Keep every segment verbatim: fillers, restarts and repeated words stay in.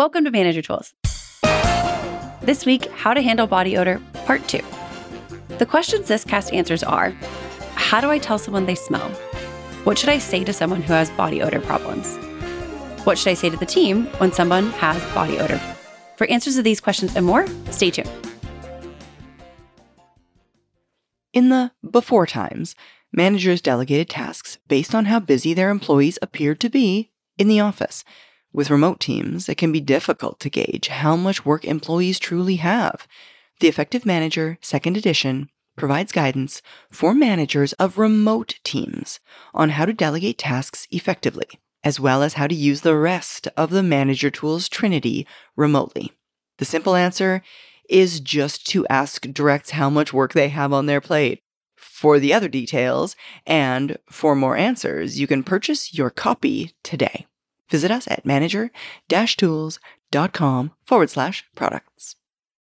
Welcome to Manager Tools. This week, how to handle body odor, part two. The questions this cast answers are, how do I tell someone they smell? What should I say to someone who has body odor problems? What should I say to the team when someone has body odor? For answers to these questions and more, stay tuned. In the before times, managers delegated tasks based on how busy their employees appeared to be in the office. With remote teams, it can be difficult to gauge how much work employees truly have. The Effective Manager, second edition, provides guidance for managers of remote teams on how to delegate tasks effectively, as well as how to use the rest of the Manager Tools Trinity remotely. The simple answer is just to ask directs how much work they have on their plate. For the other details and for more answers, you can purchase your copy today. Visit us at manager-tools.com forward slash products.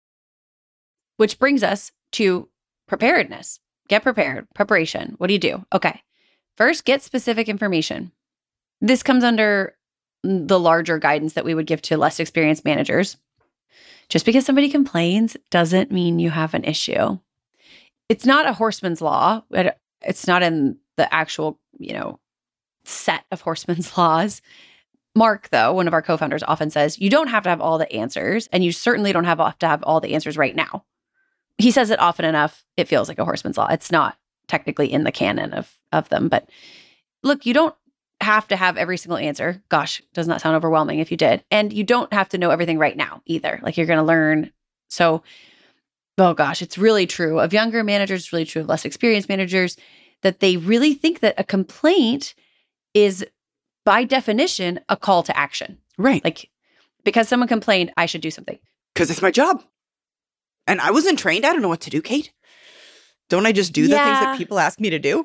Which brings us to preparedness. Get prepared. Preparation. What do you do? Okay. First, get specific information. This comes under the larger guidance that we would give to less experienced managers. Just because somebody complains doesn't mean you have an issue. It's not a horseman's law. It's not in the actual, you know, set of horseman's laws. Mark, though, one of our co-founders, often says, you don't have to have all the answers, and you certainly don't have to have all the answers right now. He says it often enough, it feels like a horseman's law. It's not technically in the canon of, of them. But look, you don't have to have every single answer. Gosh, does not sound overwhelming if you did. And you don't have to know everything right now either. Like, you're going to learn. So, oh gosh, it's really true of younger managers, it's really true of less experienced managers, that they really think that a complaint is, by definition, a call to action. Right. Like, because someone complained, I should do something. Because it's my job. And I wasn't trained. I don't know what to do, Kate. Don't I just do the Yeah. things that people ask me to do?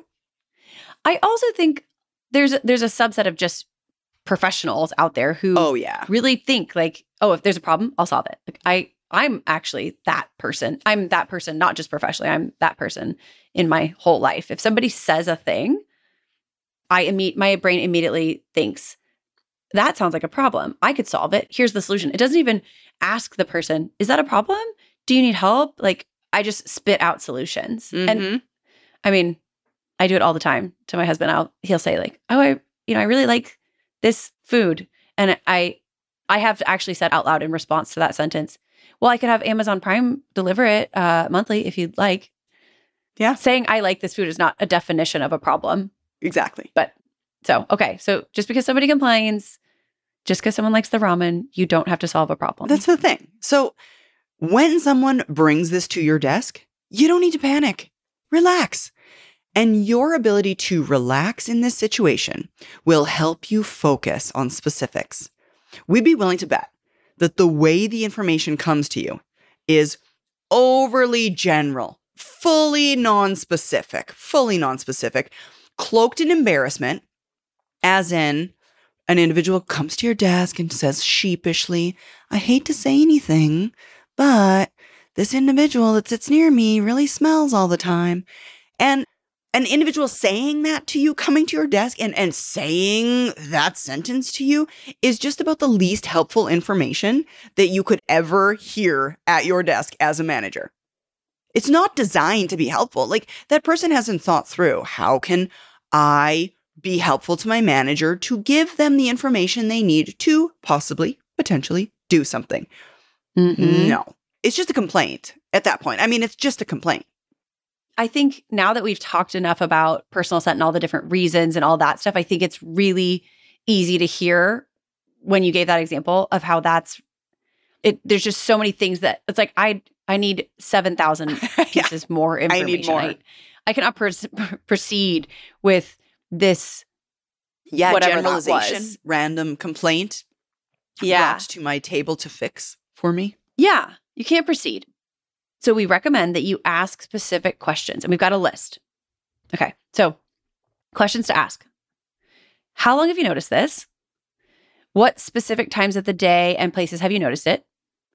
I also think there's a, there's a subset of just professionals out there who Oh, yeah. really think like, oh, if there's a problem, I'll solve it. Like I, I'm actually that person. I'm that person, not just professionally. I'm that person in my whole life. If somebody says a thing, I imme- my brain immediately thinks, that sounds like a problem. I could solve it. Here's the solution. It doesn't even ask the person, is that a problem? Do you need help? Like, I just spit out solutions. Mm-hmm. And I mean, I do it all the time to my husband. I'll, he'll say like, oh, I, you know, I really like this food. And I, I have actually said out loud in response to that sentence, well, I could have Amazon Prime deliver it uh, monthly if you'd like. Yeah. Saying I like this food is not a definition of a problem. Exactly. But so, okay. So just because somebody complains, just because someone likes the ramen, you don't have to solve a problem. That's the thing. So when someone brings this to your desk, you don't need to panic. Relax. And your ability to relax in this situation will help you focus on specifics. We'd be willing to bet that the way the information comes to you is overly general, fully non-specific, fully non-specific, cloaked in embarrassment, as in an individual comes to your desk and says sheepishly, I hate to say anything, but this individual that sits near me really smells all the time. And an individual saying that to you, coming to your desk and, and saying that sentence to you is just about the least helpful information that you could ever hear at your desk as a manager. It's not designed to be helpful. Like, that person hasn't thought through, how can I be helpful to my manager to give them the information they need to possibly, potentially do something? Mm-hmm. No, it's just a complaint at that point. I mean, it's just a complaint. I think now that we've talked enough about personal scent and all the different reasons and all that stuff, I think it's really easy to hear when you gave that example of how that's it. There's just so many things that it's like, I, I need seven thousand pieces yeah, more information. I need more. I, I cannot pr- proceed with this. Yeah. Whatever generalization, that was. Random complaint. Yeah. Brought to my table to fix for me. Yeah. You can't proceed. So we recommend that you ask specific questions, and we've got a list. Okay, so questions to ask. How long have you noticed this? What specific times of the day and places have you noticed it?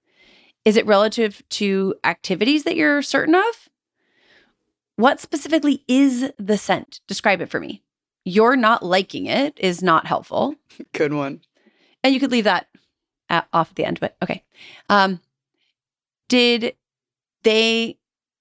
Is it relative to activities that you're certain of? What specifically is the scent? Describe it for me. You're not liking it is not helpful. Good one. And you could leave that at, off at the end, but okay. Um, did they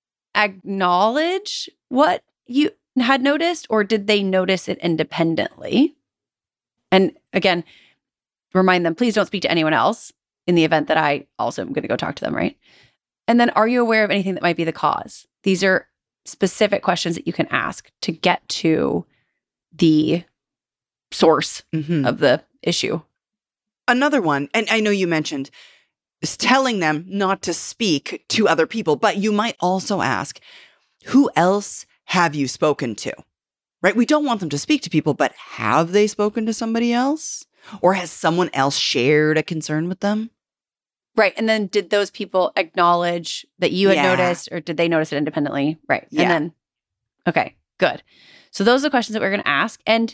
acknowledge what you had noticed, or did they notice it independently? And again, remind them, please don't speak to anyone else in the event that I also am going to go talk to them, right? And then, are you aware of anything that might be the cause? These are specific questions that you can ask to get to the source Mm-hmm. of the issue. Another one, and I know you mentioned, is telling them not to speak to other people, but you might also ask, who else have you spoken to? Right? We don't want them to speak to people, but have they spoken to somebody else? Or has someone else shared a concern with them? Right. And then did those people acknowledge that you had Yeah. noticed, or did they notice it independently? Right. Yeah. And then, okay, good. So those are the questions that we're going to ask. And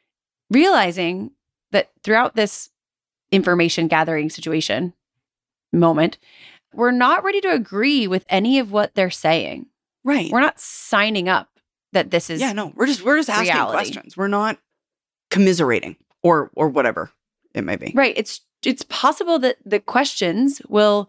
realizing that throughout this information gathering situation moment, we're not ready to agree with any of what they're saying. Right. We're not signing up that this is yeah, no, we're just we're just asking reality. questions. We're not commiserating or or whatever it may be. Right. It's it's possible that the questions will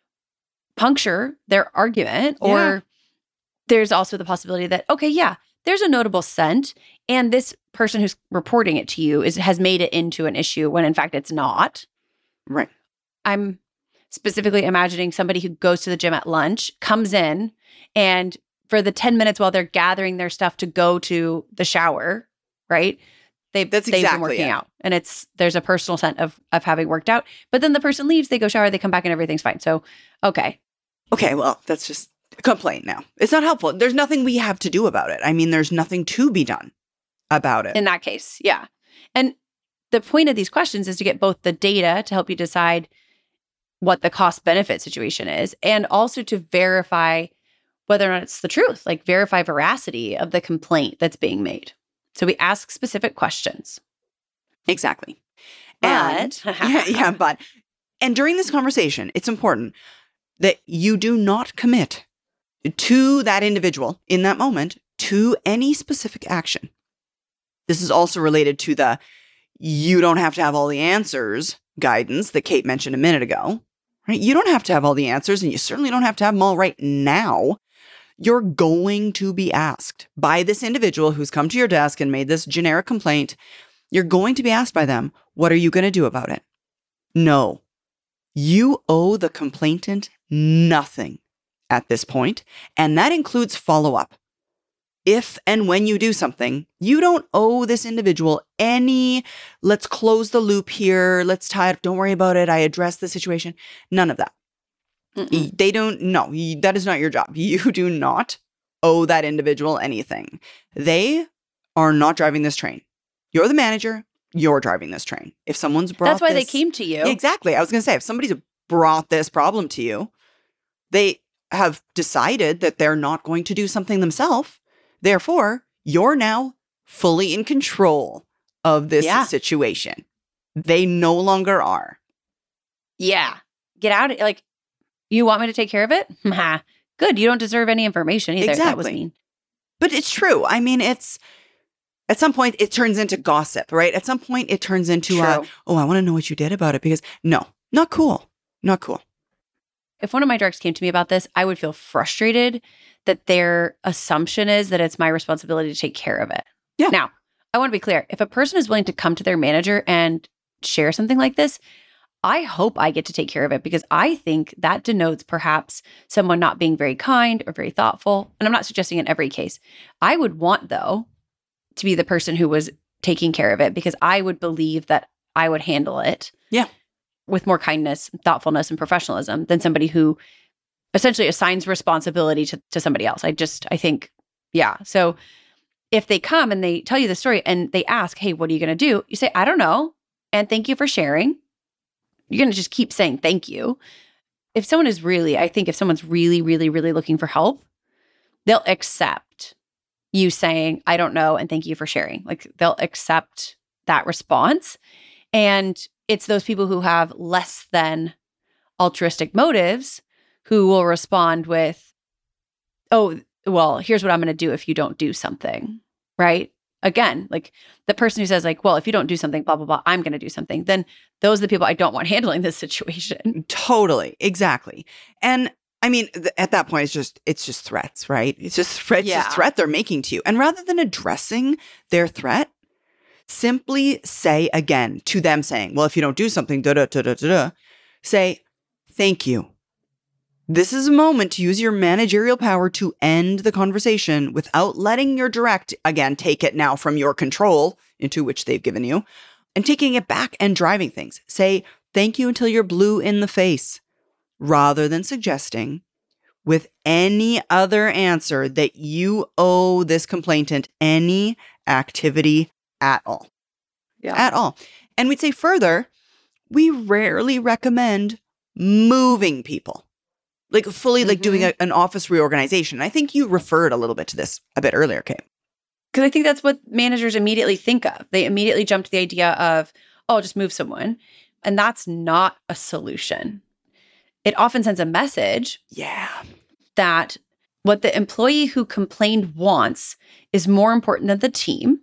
puncture their argument, or Yeah. there's also the possibility that, okay, yeah, there's a notable scent, and this person who's reporting it to you is has made it into an issue when in fact it's not. Right. I'm specifically imagining somebody who goes to the gym at lunch, comes in, and for the ten minutes while they're gathering their stuff to go to the shower, right? They've, That's they've exactly been working it. out, and it's there's a personal scent of of having worked out. But then the person leaves, they go shower, they come back, and everything's fine. So, okay, Okay, well, that's just a complaint now. It's not helpful. There's nothing we have to do about it. I mean, there's nothing to be done about it. in that case, yeah. And the point of these questions is to get both the data to help you decide what the cost benefit situation is, and also to verify whether or not it's the truth, like verify veracity of the complaint that's being made. So we ask specific questions. Exactly. But- And yeah, yeah, but and during this conversation, it's important that you do not commit to that individual in that moment to any specific action. This is also related to the you don't have to have all the answers guidance that Kate mentioned a minute ago. Right? You don't have to have all the answers, and you certainly don't have to have them all right now. You're going to be asked by this individual who's come to your desk and made this generic complaint. You're going to be asked by them, what are you going to do about it? No. You owe the complainant nothing at this point, and that includes follow-up. If and when you do something, you don't owe this individual any, let's close the loop here, let's tie it, don't worry about it, I addressed the situation. None of that. Mm-mm. They don't, no, you- that is not your job. You do not owe that individual anything. They are not driving this train. You're the manager, you're driving this train. If someone's brought That's why they this- came to you. Yeah, exactly. I was going to say, if somebody's brought this problem to you, they have decided that they're not going to do something themselves. Therefore, you're now fully in control of this Yeah. situation. They no longer are. Yeah. Get out of like, you want me to take care of it? Ha. Good. You don't deserve any information either. That was Exactly. mean. But it's true. I mean, it's at some point it turns into gossip, right? At some point it turns into, uh, True. oh, I want to know what you did about it, because no, not cool. Not cool. If one of my directs came to me about this, I would feel frustrated that their assumption is that it's my responsibility to take care of it. Yeah. Now, I want to be clear. If a person is willing to come to their manager and share something like this, I hope I get to take care of it, because I think that denotes perhaps someone not being very kind or very thoughtful. And I'm not suggesting in every case. I would want, though, to be the person who was taking care of it, because I would believe that I would handle it Yeah. with more kindness, thoughtfulness, and professionalism than somebody who essentially assigns responsibility to, to somebody else. I just, I think, yeah. So if they come and they tell you the story and they ask, hey, what are you going to do? You say, I don't know. And thank you for sharing. You're going to just keep saying thank you. If someone is really, I think if someone's really, really, really looking for help, they'll accept you saying, I don't know, and thank you for sharing. Like they'll accept that response. And it's those people who have less than altruistic motives who will respond with, oh, well, here's what I'm going to do if you don't do something, right? again, like the person who says like, well, if you don't do something, blah, blah, blah, I'm going to do something. Then those are the people I don't want handling this situation. Totally. Exactly. And I mean, th- at that point, it's just, it's just threats, right? It's just threats, Yeah. just threat they're making to you. And rather than addressing their threat, simply say again to them saying, well, if you don't do something, da da da da da, say, thank you. This is a moment to use your managerial power to end the conversation without letting your direct, again, take it now from your control into which they've given you, and taking it back and driving things. Say, thank you until you're blue in the face, rather than suggesting with any other answer that you owe this complainant any activity at all. Yeah. At all. And we'd say further, we rarely recommend moving people. Like fully like mm-hmm. doing a, an office reorganization. I think you referred a little bit to this a bit earlier, Kate. Because I think that's what managers immediately think of. They immediately jump to the idea of, oh, just move someone. And that's not a solution. It often sends a message yeah. that what the employee who complained wants is more important than the team.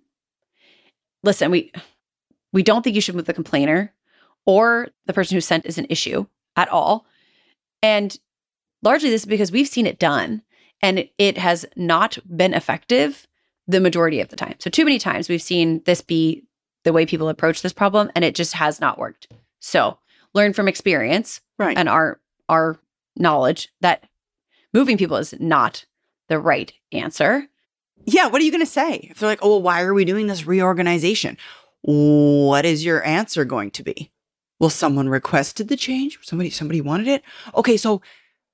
Listen, we we don't think you should move the complainer or the person who sent is an issue at all. And largely this is because we've seen it done and it, it has not been effective the majority of the time. So too many times we've seen this be the way people approach this problem and it just has not worked. So learn from experience right. and our our knowledge that moving people is not the right answer. Yeah, what are you going to say? If they're like, oh, well, why are we doing this reorganization? What is your answer going to be? Well, someone requested the change. Somebody, somebody wanted it. Okay, so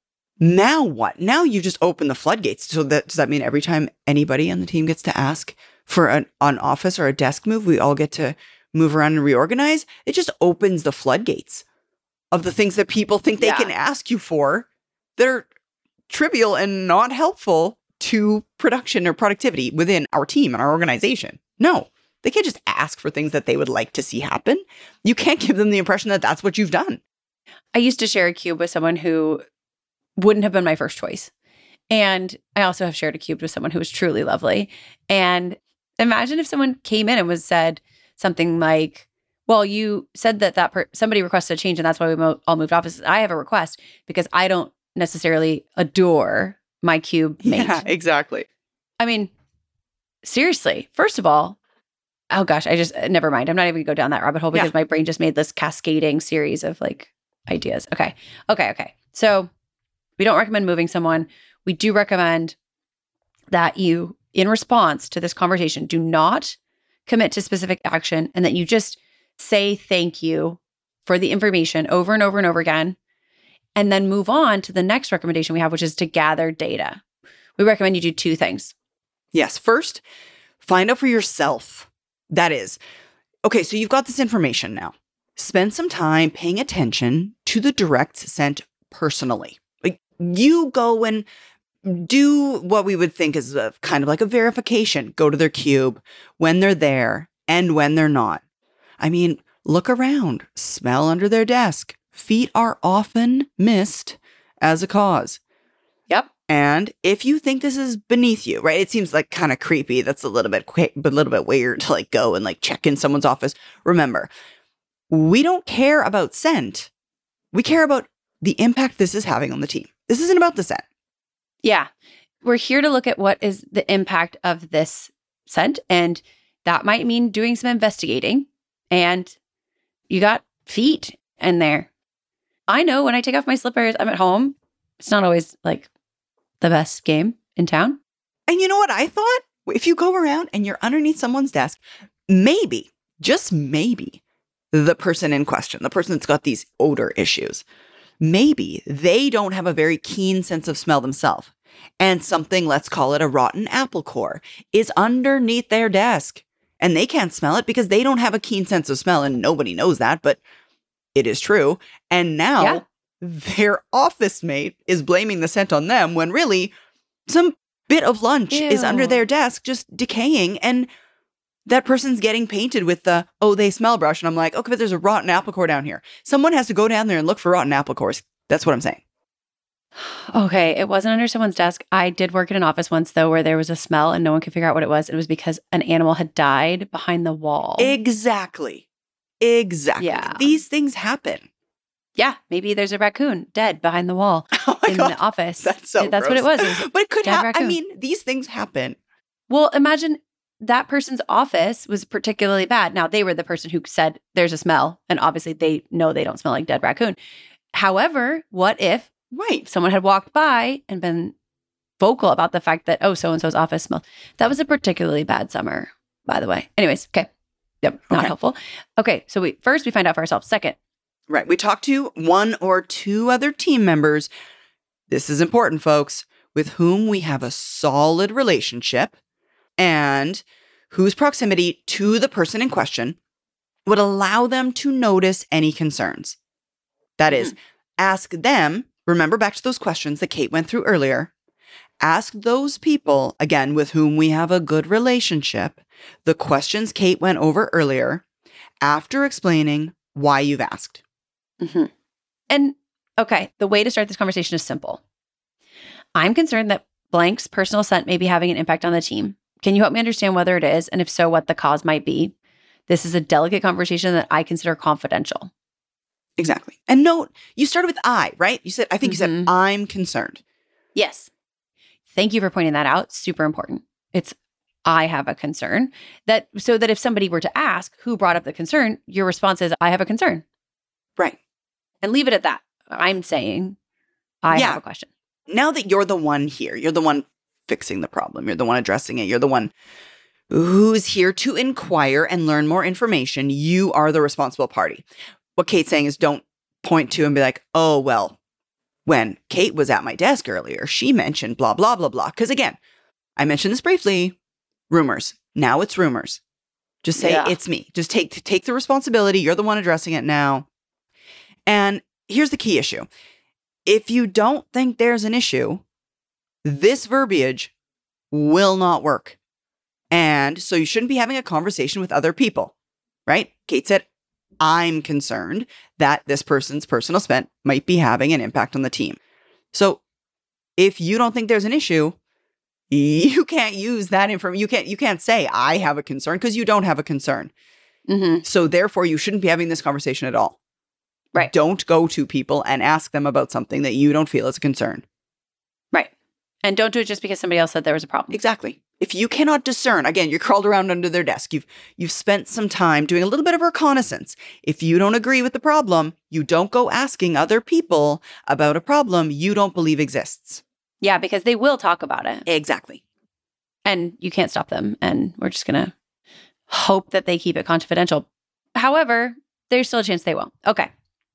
now what? Now you just open the floodgates. So that, does that mean every time anybody on the team gets to ask for an, an office or a desk move, we all get to move around and reorganize? It just opens the floodgates of the things that people think they yeah. can ask you for that are trivial and not helpful to production or productivity within our team and our organization. No, they can't just ask for things that they would like to see happen. You can't give them the impression that that's what you've done. I used to share a cube with someone who wouldn't have been my first choice. And I also have shared a cube with someone who was truly lovely. And imagine if someone came in and was said something like, well, you said that that per- somebody requested a change and that's why we mo- all moved offices. I have a request because I don't necessarily adore my cube mate. Yeah, exactly. I mean, seriously, first of all, oh gosh, I just, never mind. I'm not even gonna go down that rabbit hole because yeah. my brain just made this cascading series of like ideas. Okay. Okay. Okay. So we don't recommend moving someone. We do recommend that you, in response to this conversation, do not commit to specific action and that you just say thank you for the information over and over and over again, and then move on to the next recommendation we have, which is to gather data. We recommend you do two things. Yes. First, find out for yourself. That is, okay, so you've got this information now. Spend some time paying attention to the directs sent personally. Like you go and do what we would think is a, kind of like a verification. Go to their cube when they're there and when they're not. I mean, look around, smell under their desk. Feet are often missed as a cause. Yep. And if you think this is beneath you, right? It seems like kind of creepy. That's a little bit quick, but a little bit weird to like go and like check in someone's office. Remember, we don't care about scent. We care about the impact this is having on the team. This isn't about the scent. Yeah. We're here to look at what is the impact of this scent. And that might mean doing some investigating. And you got feet in there. I know when I take off my slippers, I'm at home. It's not always like the best game in town. And you know what I thought? If you go around and you're underneath someone's desk, maybe, just maybe, the person in question, the person that's got these odor issues, maybe they don't have a very keen sense of smell themselves. And something, let's call it a rotten apple core, is underneath their desk. And they can't smell it because they don't have a keen sense of smell. And nobody knows that, but it is true. And now yeah. their office mate is blaming the scent on them when really some bit of lunch Ew. is under their desk just decaying. And that person's getting painted with the, oh, they smell brush. And I'm like, okay, but there's a rotten apple core down here. Someone has to go down there and look for rotten apple cores. That's what I'm saying. Okay, it wasn't under someone's desk. I did work in an office once, though, where there was a smell and no one could figure out what it was. It was because an animal had died behind the wall. Exactly. Exactly. Yeah. These things happen. Yeah, maybe there's a raccoon dead behind the wall Oh my in God. the office. That's so That's gross. what it was. It was But it could dead happen. I raccoon. mean, these things happen. Well, imagine that person's office was particularly bad. Now, they were the person who said there's a smell, and obviously they know they don't smell like dead raccoon. However, what if Right. someone had walked by and been vocal about the fact that, oh, so-and-so's office smelled? That was a particularly bad summer, by the way. Anyways, okay. Yep, not Okay. helpful. Okay, so we first we find out for ourselves. Second, Right. We talk to one or two other team members. This is important, folks, with whom we have a solid relationship and whose proximity to the person in question would allow them to notice any concerns. That is, ask them, remember back to those questions that Kate went through earlier. Ask those people, again, with whom we have a good relationship, the questions Kate went over earlier, after explaining why you've asked. Mm-hmm. And okay, the way to start this conversation is simple. I'm concerned that blank's personal scent may be having an impact on the team. Can you help me understand whether it is, and if so, what the cause might be? This is a delicate conversation that I consider confidential. Exactly. And note, you started with I, right? You said, I think you Mhm. said, I'm concerned. Yes. Thank you for pointing that out. Super important. It's I have a concern. That so that if somebody were to ask who brought up the concern, your response is I have a concern. Right. And leave it at that. I'm saying I Yeah. have a question. Now that you're the one here, you're the one fixing the problem, you're the one addressing it, you're the one who's here to inquire and learn more information, you are the responsible party. What Kate's saying is don't point to and be like, oh, well, when Kate was at my desk earlier, she mentioned blah, blah, blah, blah. Because again, I mentioned this briefly, rumors. Now it's rumors. Just say, Yeah. it's me. Just take, take the responsibility. You're the one addressing it now. And here's the key issue. If you don't think there's an issue, this verbiage will not work. And so you shouldn't be having a conversation with other people, right? Kate said, I'm concerned that this person's personal spent might be having an impact on the team. So if you don't think there's an issue, you can't use that information. You can't, you can't say I have a concern because you don't have a concern. Mm-hmm. So therefore you shouldn't be having this conversation at all. Right. Don't go to people and ask them about something that you don't feel is a concern. Right. And don't do it just because somebody else said there was a problem. Exactly. If you cannot discern, again, you're crawled around under their desk. You've you've spent some time doing a little bit of reconnaissance. If you don't agree with the problem, you don't go asking other people about a problem you don't believe exists. Yeah, because they will talk about it. Exactly. And you can't stop them. And we're just going to hope that they keep it confidential. However, there's still a chance they won't. Okay.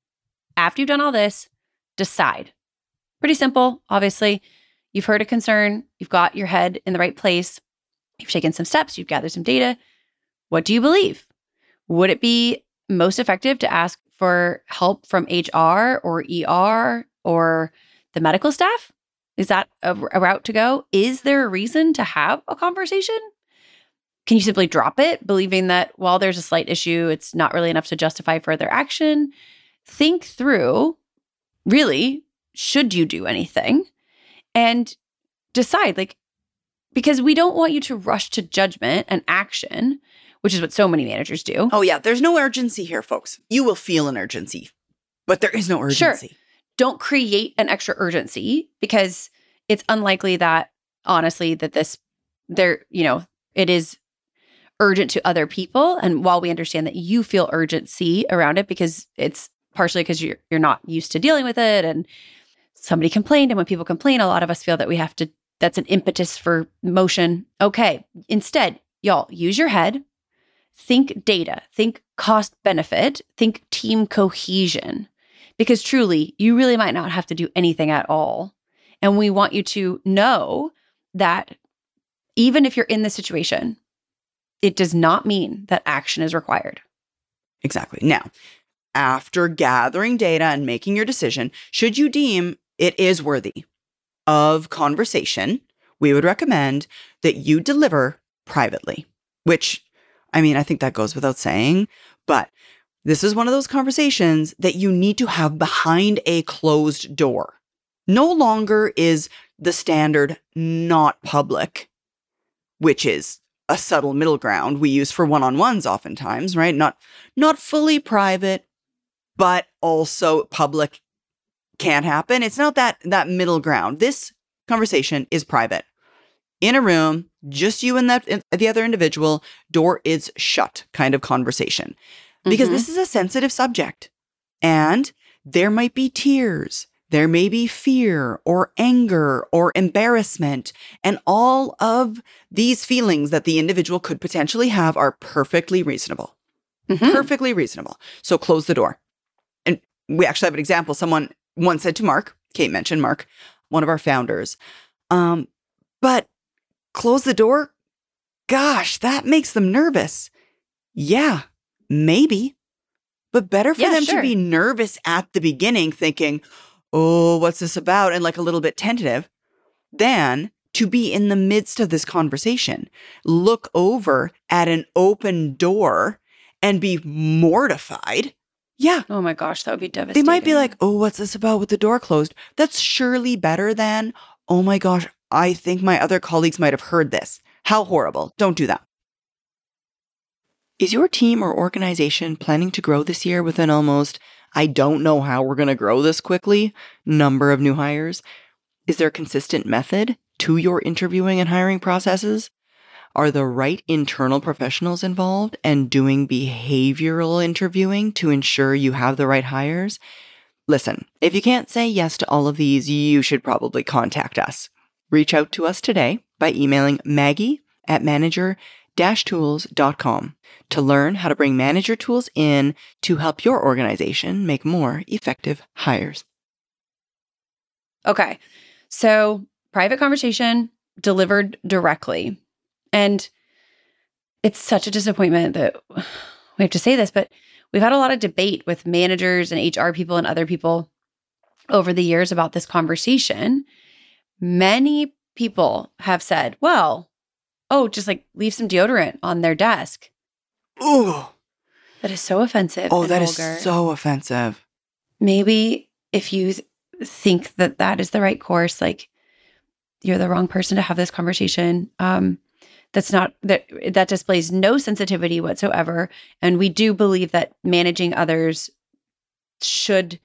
After you've done all this, decide. Pretty simple, obviously. You've heard a concern. You've got your head in the right place. You've taken some steps. You've gathered some data. What do you believe? Would it be most effective to ask for help from H R or E R or the medical staff? Is that a, a route to go? Is there a reason to have a conversation? Can you simply drop it, believing that while there's a slight issue, it's not really enough to justify further action? Think through, really, should you do anything? And decide, like, because we don't want you to rush to judgment and action, which is what so many managers do. Oh, yeah. There's no urgency here, folks. You will feel an urgency, but there is no urgency. Sure. Don't create an extra urgency because it's unlikely that, honestly, that this, there, you know, it is urgent to other people. And while we understand that you feel urgency around it because it's partially because you're you're not used to dealing with it and somebody complained, and when people complain, a lot of us feel that we have to, that's an impetus for motion. Okay. Instead, y'all, use your head, think data, think cost benefit, think team cohesion, because truly, you really might not have to do anything at all. And we want you to know that even if you're in this situation, it does not mean that action is required. Exactly. Now, after gathering data and making your decision, should you deem it is worthy of conversation, we would recommend that you deliver privately, which, I mean, I think that goes without saying, but this is one of those conversations that you need to have behind a closed door. No longer is the standard not public, which is a subtle middle ground we use for one-on-ones oftentimes, right? Not, not fully private, but also public can't happen. It's not that, that middle ground. This conversation is private. In a room, just you and that, the other individual, door is shut kind of conversation. Because mm-hmm. this is a sensitive subject. And there might be tears. There may be fear or anger or embarrassment, and all of these feelings that the individual could potentially have are perfectly reasonable. Mm-hmm. Perfectly reasonable. So close the door. And we actually have an example. Someone once said to Mark, Kate mentioned Mark, one of our founders, um, but close the door? Gosh, that makes them nervous. Yeah, maybe. But better for yeah, them sure. to be nervous at the beginning, thinking, oh, what's this about? And like a little bit tentative, than to be in the midst of this conversation, look over at an open door and be mortified. Yeah. Oh my gosh, that would be devastating. They might be like, oh, what's this about with the door closed? That's surely better than, oh my gosh, I think my other colleagues might have heard this. How horrible. Don't do that. Is your team or organization planning to grow this year with an almost, I don't know how we're going to grow this quickly, number of new hires? Is there a consistent method to your interviewing and hiring processes? Are the right internal professionals involved and doing behavioral interviewing to ensure you have the right hires? Listen, if you can't say yes to all of these, you should probably contact us. Reach out to us today by emailing Maggie at manager dash tools dot com to learn how to bring manager tools in to help your organization make more effective hires. Okay, so private conversation delivered directly. And it's such a disappointment that we have to say this, but we've had a lot of debate with managers and H R people and other people over the years about this conversation. Many people have said, well, oh, just like leave some deodorant on their desk. Ooh. That is so offensive. Oh, that vulgar. is so offensive. Maybe if you th- think that that is the right course, like you're the wrong person to have this conversation. Um, that's not, that that displays no sensitivity whatsoever. And we do believe that managing others should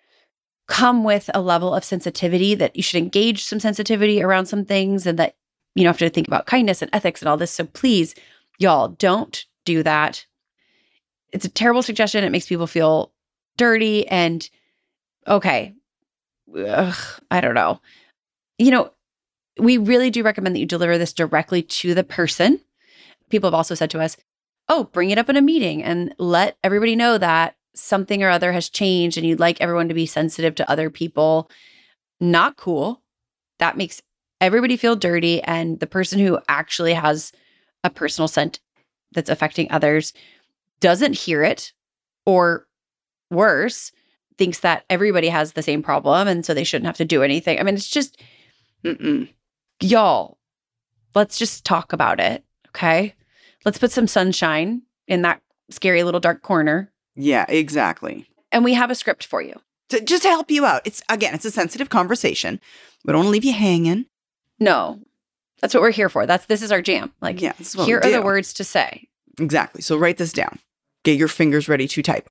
come with a level of sensitivity, that you should engage some sensitivity around some things, and that you know have to think about kindness and ethics and all this. So please, y'all, don't do that. It's a terrible suggestion. It makes people feel dirty and okay. Ugh, I don't know. You know, we really do recommend that you deliver this directly to the person. People have also said to us, oh, bring it up in a meeting and let everybody know that something or other has changed and you'd like everyone to be sensitive to other people. Not cool. That makes everybody feel dirty. And the person who actually has a personal scent that's affecting others doesn't hear it, or worse, thinks that everybody has the same problem and so they shouldn't have to do anything. I mean, it's just, mm-mm. Y'all, let's just talk about it, okay? Let's put some sunshine in that scary little dark corner. Yeah, exactly. And we have a script for you. To just help you out. It's, again, it's a sensitive conversation. We don't want to leave you hanging. No, that's what we're here for. That's This is our jam. Like, yeah, here are the words to say. Exactly. So write this down. Get your fingers ready to type.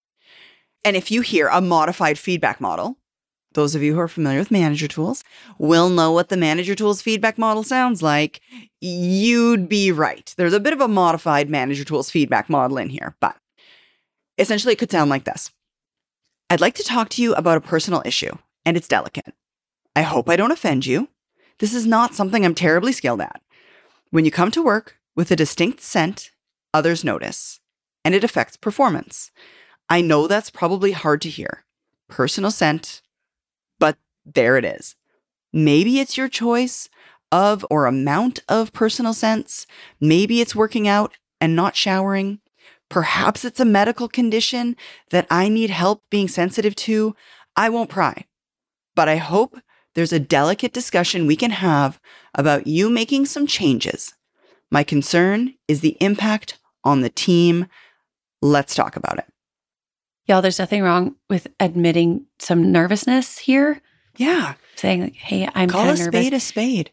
And if you hear a modified feedback model, those of you who are familiar with manager tools will know what the manager tools feedback model sounds like. You'd be right. There's a bit of a modified manager tools feedback model in here, but essentially it could sound like this. I'd like to talk to you about a personal issue, and it's delicate. I hope I don't offend you. This is not something I'm terribly skilled at. When you come to work with a distinct scent, others notice, and it affects performance. I know that's probably hard to hear. Personal scent, but there it is. Maybe it's your choice of or amount of personal scents. Maybe it's working out and not showering. Perhaps it's a medical condition that I need help being sensitive to. I won't pry, but I hope there's a delicate discussion we can have about you making some changes. My concern is the impact on the team. Let's talk about it. Y'all, there's nothing wrong with admitting some nervousness here. Yeah. Saying like, hey, I'm Call kind a of nervous. spade a spade.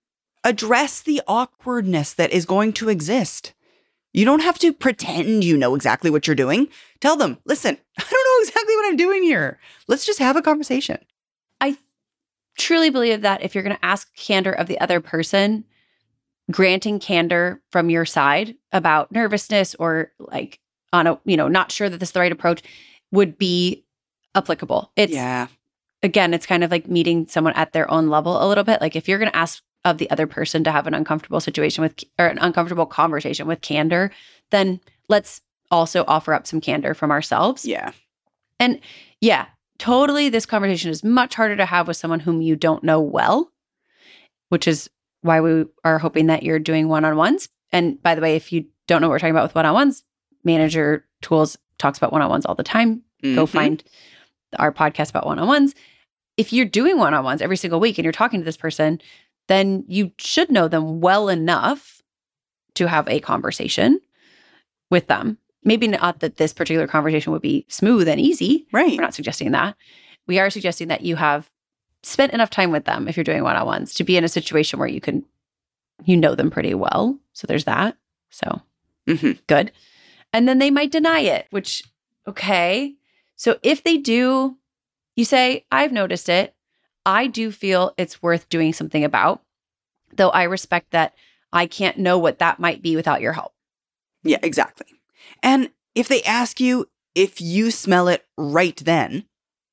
Address the awkwardness that is going to exist. You don't have to pretend you know exactly what you're doing. Tell them, listen, I don't know exactly what I'm doing here. Let's just have a conversation. I truly believe that if you're going to ask candor of the other person, granting candor from your side about nervousness or like on a, you know, not sure that this is the right approach would be applicable. It's, yeah. again, it's kind of like meeting someone at their own level a little bit. Like if you're going to ask of the other person to have an uncomfortable situation with, or an uncomfortable conversation with candor, then let's also offer up some candor from ourselves. Yeah. And yeah, totally. This conversation is much harder to have with someone whom you don't know well, which is why we are hoping that you're doing one-on-ones. And by the way, if you don't know what we're talking about with one-on-ones, Manager Tools talks about one-on-ones all the time. Mm-hmm. Go find our podcast about one-on-ones. If you're doing one-on-ones every single week and you're talking to this person, then you should know them well enough to have a conversation with them. Maybe not that this particular conversation would be smooth and easy. Right. We're not suggesting that. We are suggesting that you have spent enough time with them if you're doing one-on-ones to be in a situation where you can, you know them pretty well. So there's that. So mm-hmm. good. And then they might deny it, which, okay. So if they do, you say, I've noticed it. I do feel it's worth doing something about, though I respect that I can't know what that might be without your help. Yeah, exactly. And if they ask you if you smell it right then,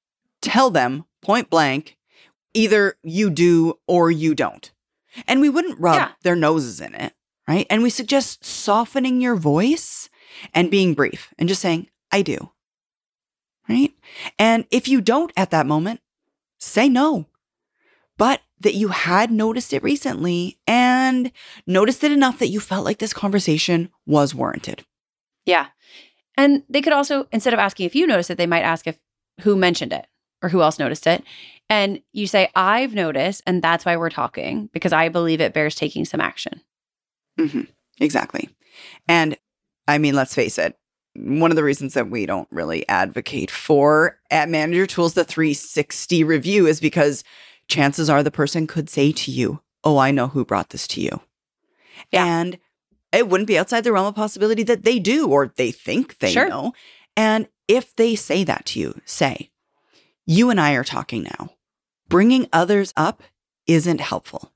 tell them point blank, either you do or you don't. And we wouldn't rub Yeah. their noses in it, right? And we suggest softening your voice and being brief and just saying, I do, right? And if you don't at that moment, say no, but that you had noticed it recently and noticed it enough that you felt like this conversation was warranted. Yeah. And they could also, instead of asking if you noticed it, they might ask if who mentioned it or who else noticed it. And you say, I've noticed, and that's why we're talking, because I believe it bears taking some action. Mm-hmm. Exactly. And I mean, let's face it, one of the reasons that we don't really advocate for at Manager Tools the three sixty review is because chances are the person could say to you, oh, I know who brought this to you. Yeah. And it wouldn't be outside the realm of possibility that they do or they think they Sure. know. And if they say that to you, say, you and I are talking now. Bringing others up isn't helpful.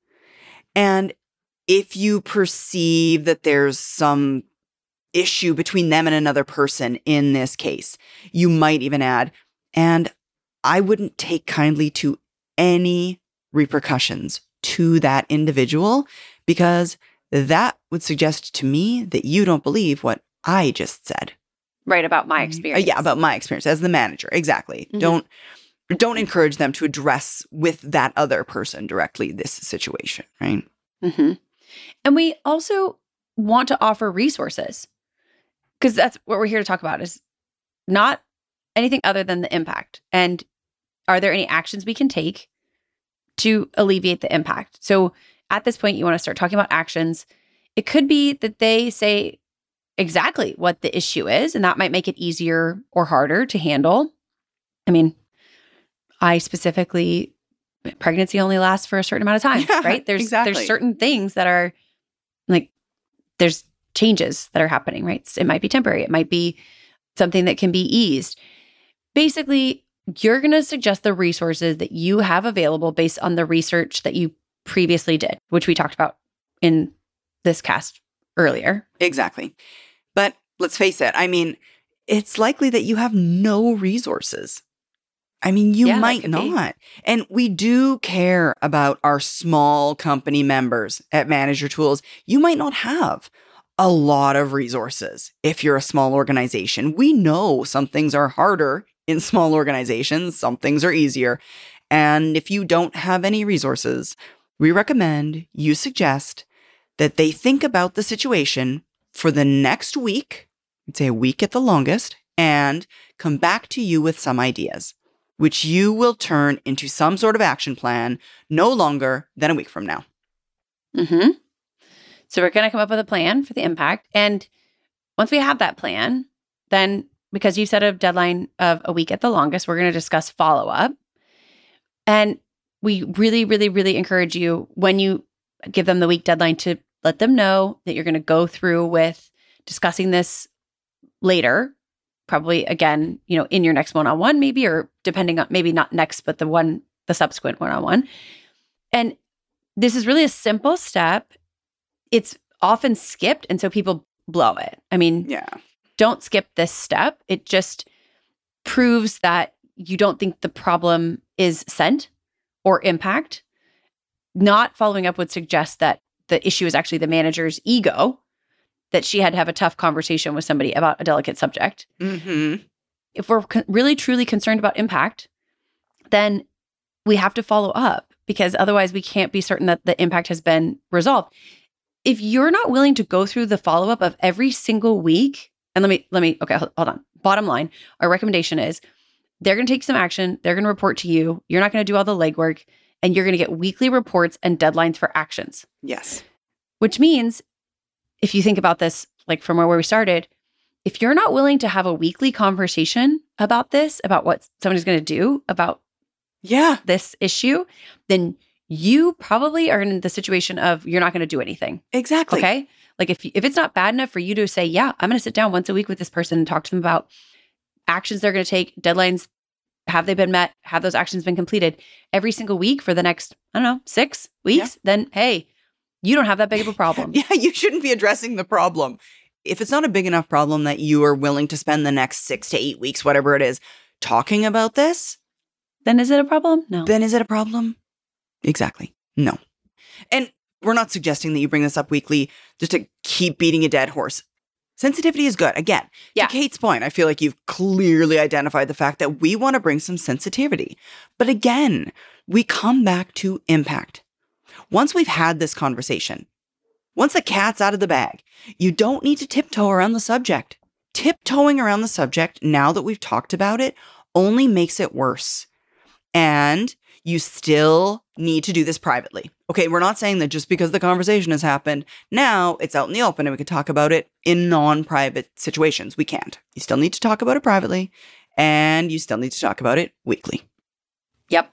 And if you perceive that there's some issue between them and another person in this case, you might even add, and I wouldn't take kindly to any repercussions to that individual because that would suggest to me that you don't believe what I just said. Right, about my Uh, experience. yeah, about my experience as the manager. Exactly. Mhm. Don't don't encourage them to address with that other person directly this situation, right? Mm-hmm. And we also want to offer resources because that's what we're here to talk about is not anything other than the impact. And are there any actions we can take to alleviate the impact? So at this point, you want to start talking about actions. It could be that they say exactly what the issue is, and that might make it easier or harder to handle. I mean, I specifically, pregnancy only lasts for a certain amount of time, Yeah, right? There's exactly. there's certain things that are like, there's changes that are happening, right? It might be temporary. It might be something that can be eased. Basically, you're going to suggest the resources that you have available based on the research that you previously did, which we talked about in this cast earlier. Exactly. But let's face it, I mean, it's likely that you have no resources. I mean, you Yeah, that might could be. not. And we do care about our small company members at Manager Tools. You might not have a lot of resources if you're a small organization. We know some things are harder in small organizations, some things are easier. And if you don't have any resources, we recommend you suggest that they think about the situation for the next week, I'd say a week at the longest, and come back to you with some ideas, which you will turn into some sort of action plan no longer than a week from now. Mm-hmm. So we're going to come up with a plan for the impact. And once we have that plan, then because you set a deadline of a week at the longest, we're going to discuss follow-up. And we really, really, really encourage you when you give them the week deadline to let them know that you're going to go through with discussing this later, probably again, you know, in your next one-on-one maybe, or depending on maybe not next, but the one, the subsequent one-on-one. And this is really a simple step. It's often skipped. And so people blow it. I mean, Yeah. don't skip this step. It just proves that you don't think the problem is sent or impact. Not following up would suggest that the issue is actually the manager's ego, that she had to have a tough conversation with somebody about a delicate subject. Mm-hmm. If we're co- really, truly concerned about impact, then we have to follow up, because otherwise we can't be certain that the impact has been resolved. If you're not willing to go through the follow-up of every single week, and let me, let me, okay, hold, hold on. Bottom line, our recommendation is they're going to take some action. They're going to report to you. You're not going to do all the legwork, and you're going to get weekly reports and deadlines for actions. Yes. Which means, if you think about this, like from where we started, if you're not willing to have a weekly conversation about this, about what somebody's going to do about Yeah. this issue, then you probably are in the situation of you're not going to do anything. Exactly. Okay? Like if if it's not bad enough for you to say, yeah, I'm going to sit down once a week with this person and talk to them about actions they're going to take, deadlines, have they been met? Have those actions been completed every single week for the next, I don't know, six weeks? Yeah. Then, hey, you don't have that big of a problem. Yeah, you shouldn't be addressing the problem. If it's not a big enough problem that you are willing to spend the next six to eight weeks, whatever it is, talking about this, then is it a problem? No. Then is it a problem? Exactly. No. And we're not suggesting that you bring this up weekly just to keep beating a dead horse. Sensitivity is good. Again, yeah. to Kate's point, I feel like you've clearly identified the fact that we want to bring some sensitivity. But again, we come back to impact. Once we've had this conversation, once the cat's out of the bag, you don't need to tiptoe around the subject. Tiptoeing around the subject, now that we've talked about it, only makes it worse. And you still need to do this privately. Okay, we're not saying that just because the conversation has happened, now it's out in the open and we can talk about it in non-private situations. We can't. You still need to talk about it privately, and you still need to talk about it weekly. Yep.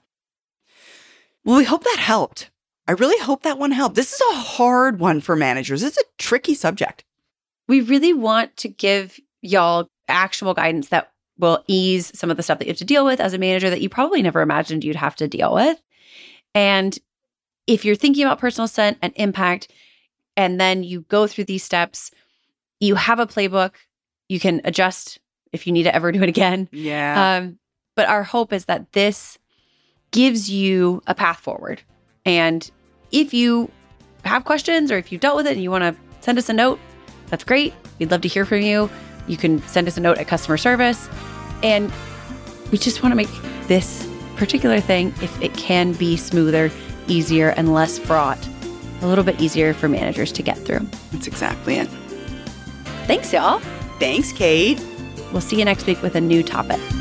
Well, we hope that helped. I really hope that one helped. This is a hard one for managers. It's a tricky subject. We really want to give y'all actionable guidance that will ease some of the stuff that you have to deal with as a manager that you probably never imagined you'd have to deal with. And if you're thinking about personal scent and impact, and then you go through these steps, you have a playbook, you can adjust if you need to ever do it again. Yeah. Um, but our hope is that this gives you a path forward. And if you have questions or if you've dealt with it and you want to send us a note, that's great. We'd love to hear from you. You can send us a note at customer service. And we just want to make this particular thing, if it can be smoother, easier, and less fraught, a little bit easier for managers to get through. That's exactly it. Thanks, y'all. Thanks, Kate. We'll see you next week with a new topic.